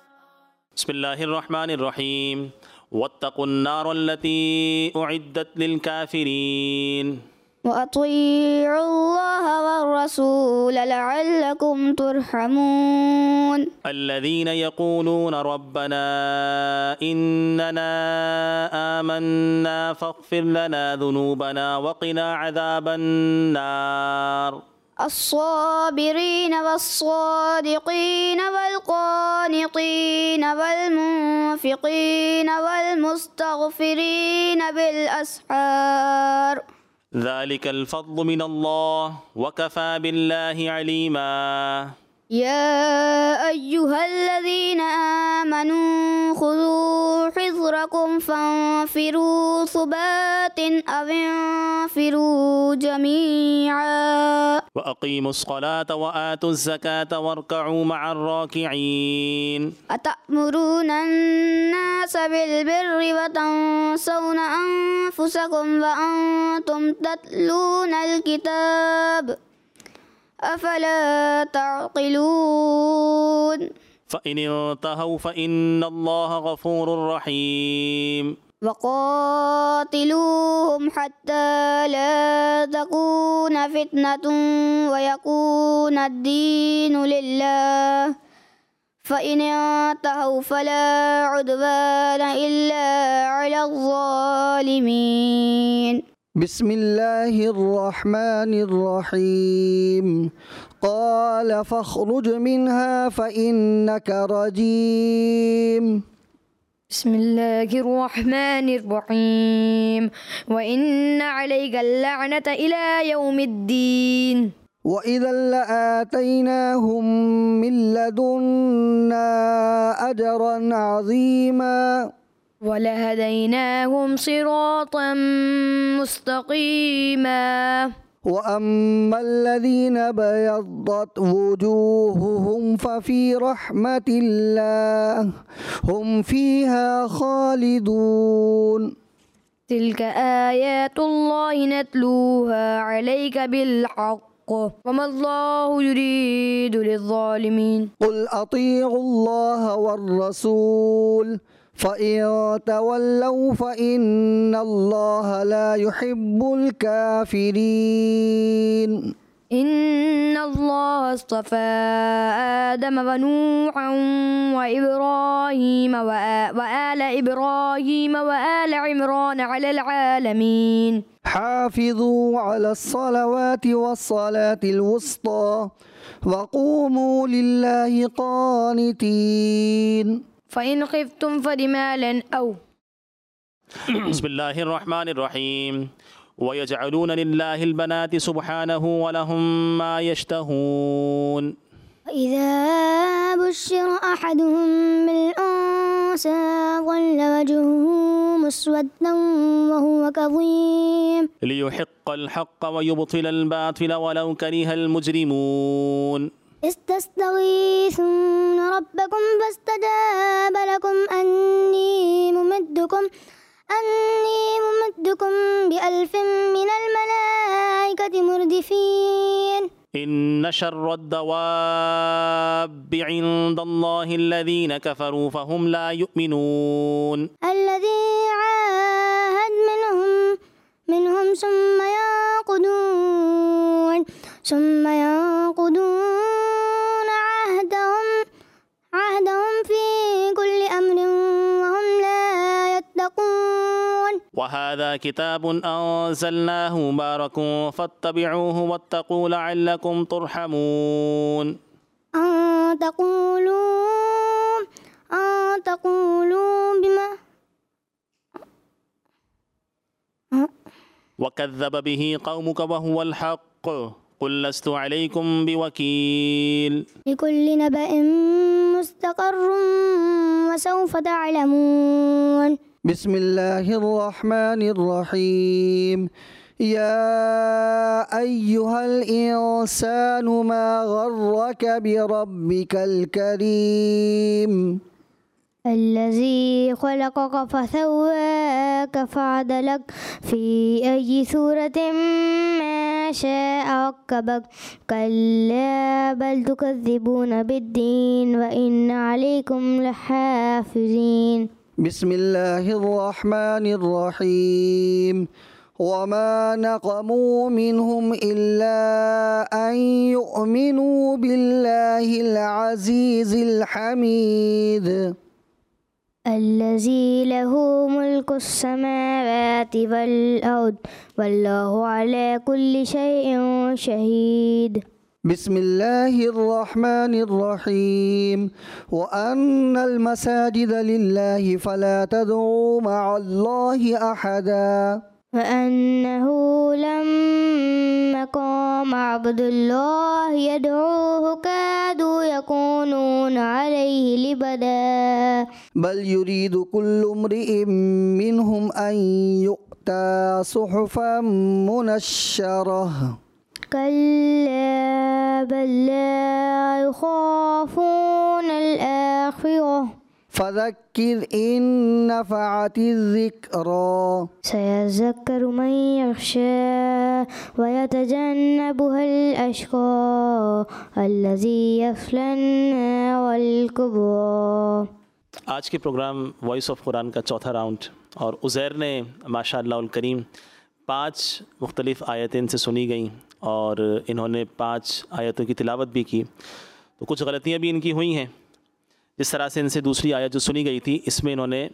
बिस्मिल्लाहिर्रहमानिर्रहीम। वत्तकुन्नारल्लती उइद्दत लिलकाफिरीन। وأطيعوا الله والرسول لعلكم ترحمون الذين يقولون ربنا إننا آمنا فاغفر لنا ذنوبنا وقنا عذاب النار. الصابرين والصادقين والقانطين والمنفقين والمستغفرين بالأسحار. ذلك الفضل من الله وكفى بالله عليما. يا أيها الذين آمنوا خذوا حذركم فانفروا ثبات أو انفروا جميعا. وأقيموا الصلاة وآتوا الزكاة واركعوا مع الراكعين. أتأمرون الناس بالبر وتنسون أنفسكم وأنتم تتلون الكتاب أفلا تعقلون. فإن انتهوا فإن الله غفور رحيم. وقاتلوهم حتى لا تكون فتنة ويكون الدين لله فإن انتهوا فلا عدوان إلا على الظالمين. بسم الله الرحمن الرحيم. قال فاخرج منها فإنك رجيم. بسم الله الرحمن الرحيم. وإن عليك اللعنة إلى يوم الدين. وإذا لآتيناهم من لدنا أجرا عظيما. ولهديناهم صراطا مستقيما. وأما الذين بيضت وجوههم ففي رحمة الله هم فيها خالدون. تلك آيات الله نتلوها عليك بالحق وما الله يريد للظالمين. قل أطيعوا الله والرسول فإن تولوا فإن الله لا يحب الكافرين. إن الله اصطفى آدم ونوحا وإبراهيم وآل إبراهيم وآل عمران على العالمين. حافظوا على الصلوات والصلاة الوسطى وقوموا لله قانتين. فإن خفتم فرجالا أو. بسم الله الرحمن الرحيم. ويجعلون لله البنات سبحانه ولهم ما يشتهون. وإذا بشر أحدهم بالأنثى ظل وجهه مسودا وهو كظيم. ليحق الحق ويبطل الباطل ولو كره المجرمون. إذ تستغيثون ربكم فاستجاب لكم أني ممدكم أني ممدكم بألف من الملائكة مردفين. إن شر الدواب عند الله الذين كفروا فهم لا يؤمنون. الذي عاهد منهم منهم ثم ينقضون ثم ينقضون عهدهم عهدهم في كل أمر وهم لا يتقون. وهذا كتاب أنزلناه مبارك فاتبعوه واتقوا لعلكم ترحمون. أن تقولوا أن تقولوا بما وكذب به قومك وهو الحق قل لست عليكم بوكيل. لكل نبأ مستقر وسوف تعلمون. بسم اللہ الرحمن الرحیم. یا ایہا الانسان ما غرک بربک الکریم. الذي خلقك فسواك فعدلك في أي صورة ما شاء ركبك. كلا بل تكذبون بالدين وإن عليكم لحافظين. بسم اللہ الرحمن الرحیم. وما نقموا منهم إلا أن يؤمنوا بالله العزيز الحميد. الذي له ملك السماوات والأرض والله على كل شيء شهيد. بسم اللہ الرحمن الرحیم. وأن المساجد لله فلا تدعوا مع الله أحدا. وأنه لما قام عبد الله يدعوه كادوا يكونون عليه لبدا. بل يريد كل امرئ منهم أن يؤتى صحفا منشرة. كلا بل لا يخافون الآخرة. فذكر إن نفعت الذكرى. سيذكر من يخشى ويتجنبها الأشقى الذي يصلى النار الكبرى. آج کے پروگرام وائس آف قرآن کا چوتھا راؤنڈ، اور عزیر نے ماشاء اللہ الکریم پانچ مختلف آیتیں ان سے سنی گئیں اور انہوں نے پانچ آیتوں کی تلاوت بھی کی. تو کچھ غلطیاں بھی ان کی ہوئی ہیں. جس طرح سے ان سے دوسری آیت جو سنی گئی تھی، اس میں انہوں نے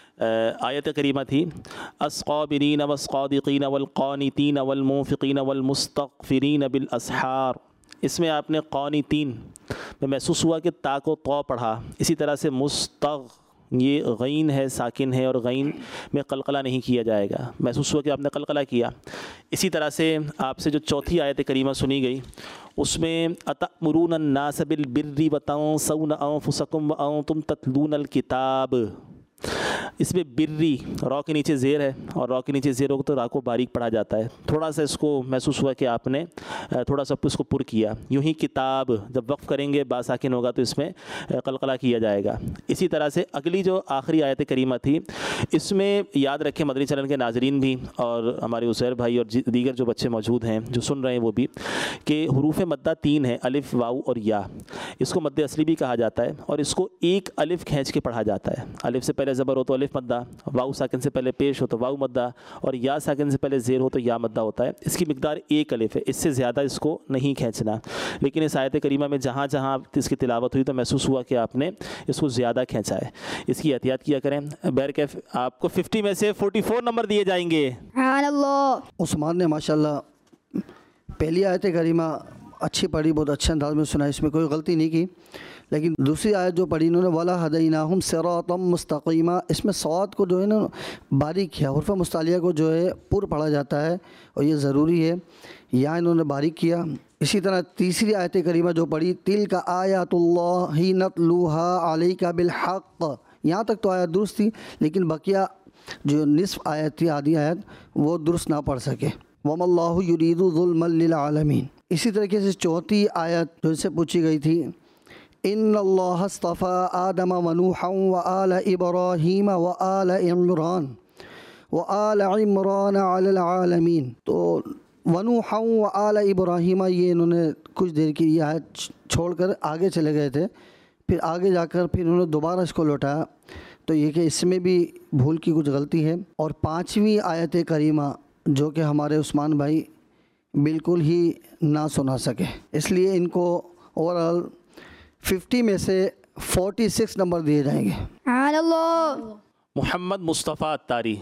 آیت کریمہ تھی الصابرین والصادقین والقانتین والمنفقین والمستغفرین بالاسحار. اس میں آپ نے قانتین میں محسوس ہوا کہ تا کو تو پڑھا. اسی طرح سے مستغ، یہ غین ہے، ساکن ہے، اور غین میں قلقلہ نہیں کیا جائے گا. محسوس ہوا کہ آپ نے قلقلہ کیا. اسی طرح سے آپ سے جو چوتھی آیت کریمہ سنی گئی، اس میں اتأمرون الناس بالبر وتنسون انفسکم وانتم تتلون الکتاب. اس میں بری را کے نیچے زیر ہے، اور را کے نیچے زیر ہو تو را کو باریک پڑھا جاتا ہے. تھوڑا سا اس کو محسوس ہوا کہ آپ نے تھوڑا سا اس کو پر کیا. یوں ہی کتاب جب وقف کریں گے با ساکن ہوگا تو اس میں قلقلہ کیا جائے گا. اسی طرح سے اگلی جو آخری آیت کریمہ تھی، اس میں یاد رکھیں مدنی چینل کے ناظرین بھی اور ہمارے عزیر بھائی اور دیگر جو بچے موجود ہیں جو سن رہے ہیں وہ بھی، کہ حروف مدہ تین ہیں، الف واو اور یا. اس کو مد اصلی بھی کہا جاتا ہے، اور اس کو ایک الف کھینچ کے پڑھا جاتا ہے. الف سے پہلے زبر ہو تو الف مدہ، واو ساکن سے پہلے پیش ہو تو واو مدہ، اور یا ساکن سے پہلے زیر ہو تو یا مدہ ہوتا ہے. اس کی مقدار ایک الف ہے، اس سے زیادہ اس کو نہیں کھینچنا. لیکن اس آیت کریمہ میں جہاں جہاں اس کی تلاوت ہوئی تو محسوس ہوا کہ آپ نے اس کو زیادہ کھینچا ہے. اس کی احتیاط کیا کریں. بہرکیف آپ کو ففٹی میں سے فورٹی فور نمبر دیے جائیں گے. سبحان اللہ. عثمان نے ماشاءاللہ پہلی آیت کریمہ اچھی پڑھی، بہت اچھے انداز میں سنا، اس میں کوئی غلطی نہیں کی. لیکن دوسری آیت جو پڑھی انہوں نے وَلَا هَدَيْنَاهُمْ صِرَاطًا مُسْتَقِيمًا، اس میں صاد کو جو ہے نا باریک کیا، حرف مستعلیہ کو جو ہے پر پڑھا جاتا ہے اور یہ ضروری ہے، یا انہوں نے باریک کیا. اسی طرح تیسری آیت کریمہ جو پڑھی تِلْكَ آیَاتُ اللَّهِ نَتْلُوهَا عَلَيْكَ بِالْحَقِّ، یہاں تک تو آیت درست تھی، لیکن بقیہ جو نصف آیت تھی، آدھی آیت، وہ درست نہ پڑھ سکے. وَمَا اللَّهُ يُرِيدُ ظُلْمًا لِلْعَالَمِينَ. اسی طریقے سے چوتھی آیت جو سے پوچھی گئی تھی، ان اللہ اصطفى آدم ونوحا وآل ابراہیم وآل عمران وآل عمران علی العالمین. تو ونوحا وآل ابراہیم یہ انہوں نے کچھ دیر کی یہ آیت چھوڑ کر آگے چلے گئے تھے، پھر آگے جا کر پھر انہوں نے دوبارہ اس کو لوٹایا. تو یہ کہ اس میں بھی بھول کی کچھ غلطی ہے. اور پانچویں آیت کریمہ جو کہ ہمارے عثمان بھائی بالکل ہی نہ سنا سکے، اس لیے ان کو اوورآل ففٹی میں سے فورٹی سکس نمبر دیے جائیں گے. سبحان اللہ. محمد مصطفیٰ اتاری،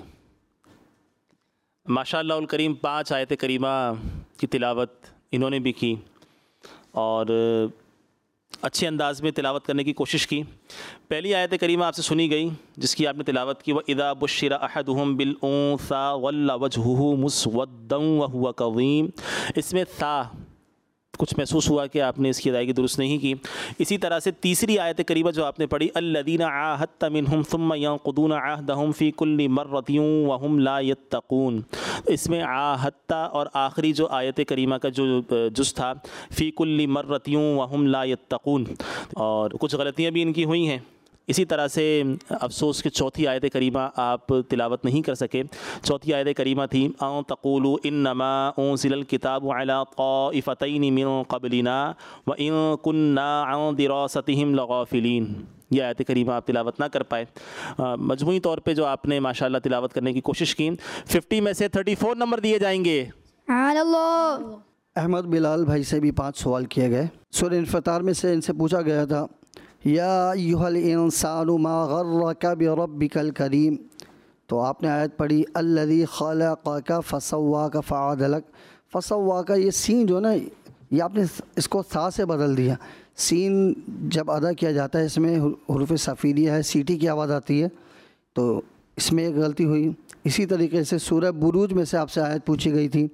ماشاء اللہ الکریم پانچ آیت کریمہ کی تلاوت انہوں نے بھی کی اور اچھے انداز میں تلاوت کرنے کی کوشش کی. پہلی آیت کریمہ آپ سے سنی گئی جس کی آپ نے تلاوت کی، وَإِذَا بُشِّرَ أَحَدُهُمْ بِالْأُنثَىٰ وَلَّ وَجْهُهُ مُسْوَدًّا وَهُوَ كَظِيمٌ. اس میں تھا کچھ محسوس ہوا کہ آپ نے اس کی ادائیگی درست نہیں کی. اسی طرح سے تیسری آیت کریمہ جو آپ نے پڑھی الذین عاہدت منہم ثم ینقضون عہدہم فی کل مرۃ وہم لا یتقون. اس میں عاہدت اور آخری جو آیت کریمہ کا جو جز تھا فی کل مرۃ وہم لا یتقون, اور کچھ غلطیاں بھی ان کی ہوئی ہیں. اسی طرح سے افسوس کہ چوتھی آیت کریمہ آپ تلاوت نہیں کر سکے. چوتھی آیت کریمہ تھی ان تقولوا انما انزل الکتاب علی طائفتین من قبلنا وان كنا عن دراستهم لغافلین. یہ آیت کریمہ آپ تلاوت نہ کر پائے. مجموعی طور پہ جو آپ نے ماشاءاللہ تلاوت کرنے کی کوشش کی, ففٹی میں سے تھرٹی فور نمبر دیے جائیں گے. سبحان اللہ. احمد بلال بھائی سے بھی پانچ سوال کیے گئے. سورہ انفطار میں سے ان سے پوچھا گیا تھا یا ایھا الانسان ما غرک بربک الکریم, تو آپ نے آیت پڑھی الذی خلقک فسواک فعدلک. فسواک, یہ سین جو نا یہ آپ نے اس کو تھا سے بدل دیا. سین جب ادا کیا جاتا ہے اس میں حروف صفیریہ ہے, سیٹی کی آواز آتی ہے, تو اس میں ایک غلطی ہوئی. اسی طریقے سے سورہ بروج میں سے آپ سے آیت پوچھی گئی تھی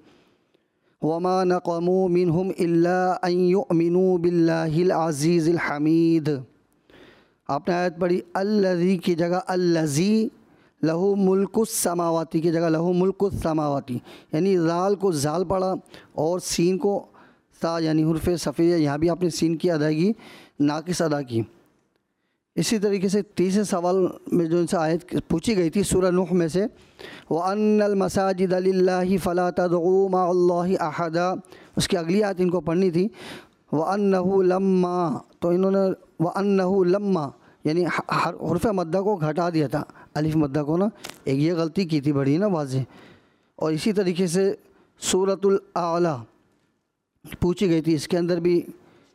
وما نقموا منہم الا ان یؤمنوا باللہ العزیز الحمید. آپ نے آیت پڑھی الذی کی جگہ الذی, لہو ملک السماواتی کی جگہ لہو ملک السماواتی, یعنی زال کو زال پڑھا اور سین کو تا یعنی حرف صفیہ, یہاں بھی آپ نے سین کی ادائیگی ناقص ادا کی. اسی طریقے سے تیسرے سوال میں جو ان سے آیت پوچھی گئی تھی سورہ نوح میں سے وَأَنَّ الْمَسَاجِدَ لِلَّهِ فَلَا تَدْعُوا مَعَ اللَّهِ أَحَدًا, اس کی اگلی آیت ان کو پڑھنی تھی وَأَنَّهُ لَمَّا, تو انہوں نے وَأَنَّهُ لَمَّا یعنی حرف مدہ کو گھٹا دیا تھا, الف مدہ کو نا, ایک یہ غلطی کی تھی بڑی نا واضح. اور اسی طریقے سے سورۃ الاعلیٰ پوچھی گئی تھی, اس کے اندر بھی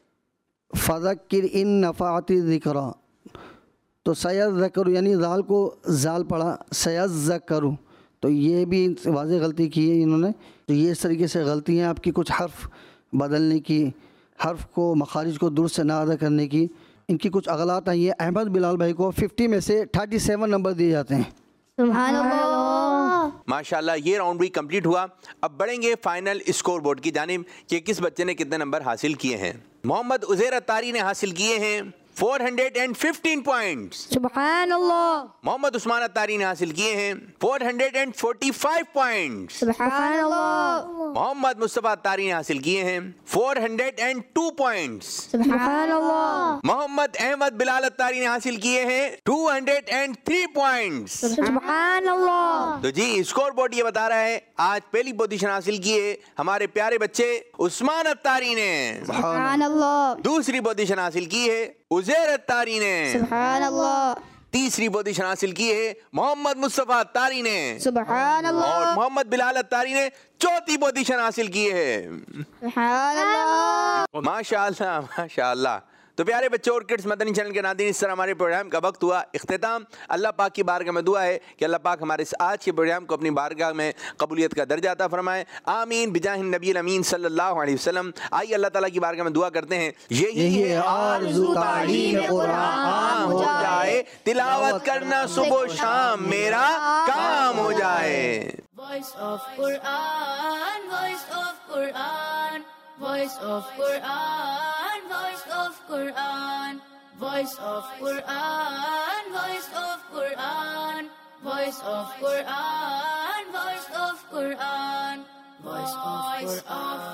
فذکر ان نفعت الذکریٰ, تو سیذکر یعنی زال کو زال پڑھا سیذکر, تو یہ بھی واضح غلطی کی ہے انہوں نے. تو یہ اس طریقے سے غلطی ہیں آپ کی, کچھ حرف بدلنے کی, حرف کو مخارج کو درست سے نہ ادا کرنے کی, ان کی کچھ اغلاط آئی ہیں. احمد بلال بھائی کو ففٹی میں سے تھرٹی سیون نمبر دیے جاتے ہیں. سبحان اللہ. ماشاءاللہ یہ راؤنڈ بھی کمپلیٹ ہوا. اب بڑھیں گے فائنل اسکور بورڈ کی جانب کہ کس بچے نے کتنے نمبر حاصل کیے ہیں. محمد عزیر اتاری نے حاصل کیے ہیں four hundred and fifteen points. سبحان اللہ. محمد عثمان اتاری نے حاصل کیے ہیں four hundred and forty five points. سبحان اللہ. محمد مصطفیٰ اتاری نے حاصل کیے ہیں four hundred and two points. سبحان اللہ. محمد احمد بلال اتاری نے حاصل کیے ہیں two hundred and three points. سبحان اللہ. تو جی اسکور بورڈ یہ بتا رہا ہے آج پہلی پوزیشن حاصل کیے ہمارے پیارے بچے عثمان اتاری نے. سبحان اللہ. دوسری پوزیشن حاصل کی ہے عزیر اتاری نے. سبحان اللہ. تیسری پوزیشن حاصل کی ہے محمد مصطفیٰ اتاری نے. سبحان اللہ. اور محمد بلال اتاری نے چوتھی پوزیشن حاصل کی ہے. سبحان اللہ. ماشاءاللہ ماشاءاللہ. تو پیارے بچوں اور کڈس مدنی چینل کے ناظرین, اس طرح ہمارے پروگرام کا وقت ہوا اختتام. اللہ پاک کی بارگاہ میں دعا ہے کہ اللہ پاک ہمارے اس آج کے پروگرام کو اپنی بارگاہ میں قبولیت کا درجہ عطا فرمائے. آمین بجاہ النبی الامین صلی اللہ علیہ وسلم. آئیے اللہ تعالیٰ کی بارگاہ میں دعا کرتے ہیں, یہی ہے آرزو تعلیم قرآن ہو جائے, تلاوت کرنا صبح و شام میرا کام ہو جائے. Voice of Quran, voice of Quran, voice of Quran, voice of Quran, voice of Quran, voice of Quran, voice of Quran, voice of Quran, voice of Quran.